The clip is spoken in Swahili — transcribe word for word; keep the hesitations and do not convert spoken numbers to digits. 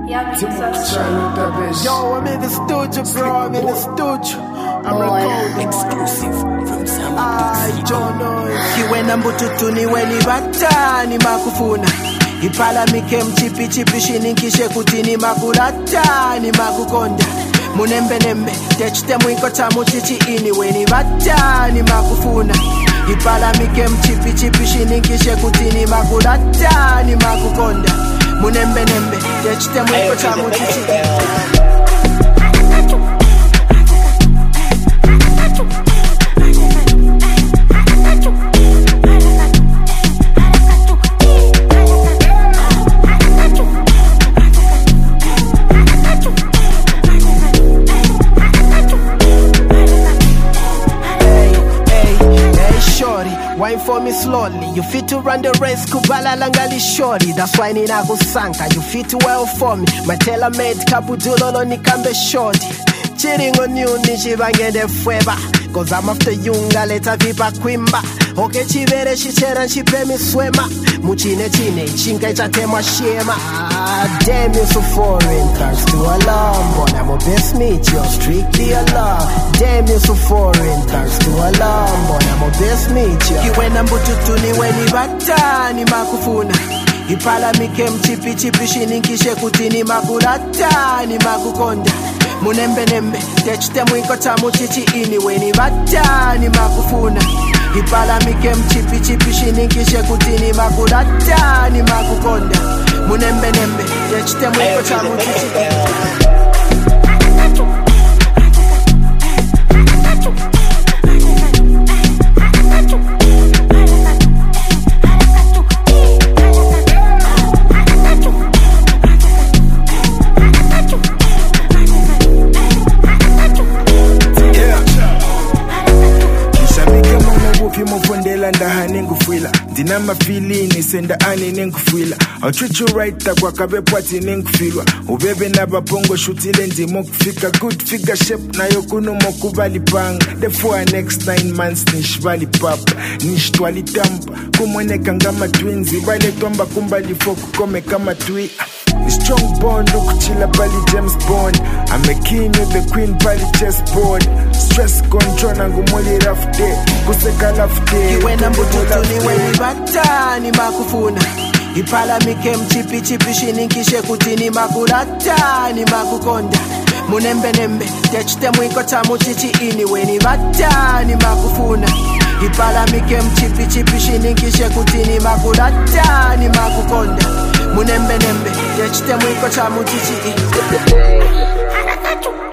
Yo, I'm in the studio, bro. I'm in the studio. I'm recording. Exclusive from Sam. I don't know. Kiwena mbututu ni weni bata ni makufuna. Ipala mike mchipi chipi shininkishe kutini makulata ni makukonda. Munembe nembe, techite mwiko tamu chichi ini weni bata ni makufuna. Ipala mike mchipi chipi shininkishe kutini makulata ni makukonda. Munembe nembe, techite mwiko tamu chichi ini. Wine for me slowly, you fit to run the race, kubala langali shorty. That's why nina kusanka, you fit to well for me. My tailor-made kabudulolo ni kambe shorty. Cheating on you, nishibangende fueba. Cause I'm after you, ngaleta vipa kwimba. Okay, chivere shichera nchipe mi swema. Muchine chine, chinka ichatema shema. Ah, damn, you so foreign, thanks to alarm. But I'm a best meet, you're strictly alarm. Damn, you so foreign, thanks to alarm. But I'm a best meet, you. Kiwena mbututu ni weni bata ni makufuna. Ipala mike mchipi chipi shininkishe kutini makulata ni makukonda. Munembe nembe, techite mwiko tamu chichi ini weni bata ni makufuna. Ipala mike mchipi chipi shininkishe kutini makulata ni makukonda. Munembe nembe, techite mwiko tamu chichi ini. Mufundela ndaha nengufwila Dina mafilini senda ani nengufwila I'll treat you right takwa kabe pwati nengufilwa Ubebe na babongo shutile ndimo kufika Good figure shape na yokunu mokubali panga Therefore next nine months nishvali papa Nishtwali tampa kumwene kangama twinzi Bale tomba kumbali foku kome kama twi Strong bond, look chilla pali James Bond I'm a king with the queen pali chessboard Stress control nangu mwali rough day Kuseka rough day Kiwena mbututu ni weni bata ni makufuna. Ipala mike mchipi chipi shininkishe kutini makulata ni makukonda. Munembe nembe, techite mwiko tamu chichi ini weni bata ni makufuna. Ipala mike mchipi chipi shininkishe kutini makulata ni makukonda. Munembe nembe, techite mwiko tamu chichi ini.